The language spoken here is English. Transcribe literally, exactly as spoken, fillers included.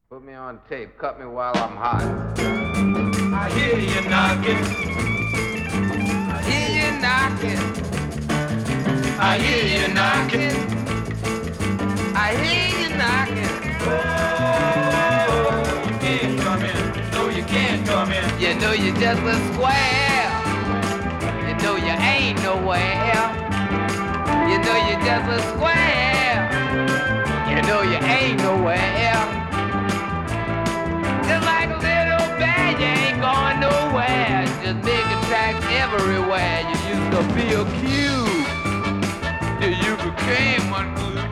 Put me on tape. Cut me while I'm hot. I hear you knocking. I hear you knocking. I hear you knocking. I hear you knocking. Oh, you can't come in. No, you can't come in. You know you just a square. You know you ain't nowhere. You know you just a square. You know you ain't nowhere. Just like a little band, you ain't going nowhere. Just making tracks everywhere. You used to be a cube. You became one.